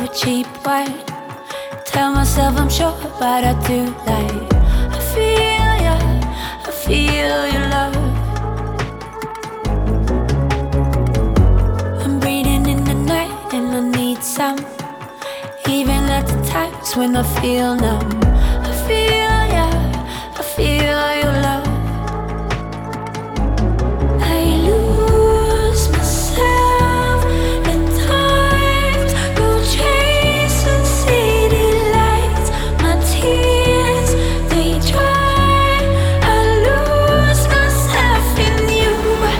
cheap wine. Tell myself I'm sure, but I do like. I feel ya, I feel your love. I'm breathing in the night and I need some. Even at the times when I feel numb, I feel ya, I feel your love. I lose myself at times, go chasing city lights. My tears, they dry. I lose myself in you.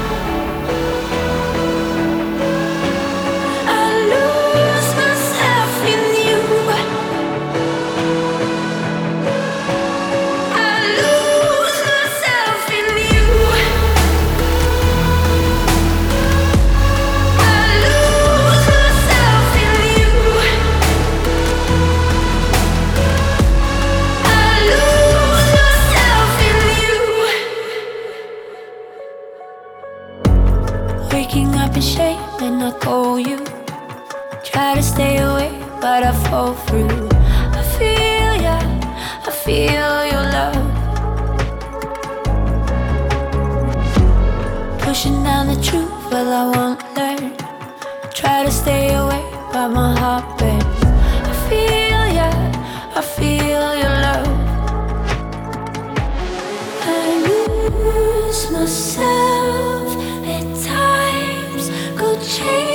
I lose myself in you. I lose myself in you. I lose myself in you. I lose myself in you. Waking up in shame and I call you. Try to stay away, but I fall through. I feel ya, I feel your love. Pushing down the truth, well I won't learn. Try to stay away, but my heart burns. I feel ya, I feel your love. I lose myself at times, go chase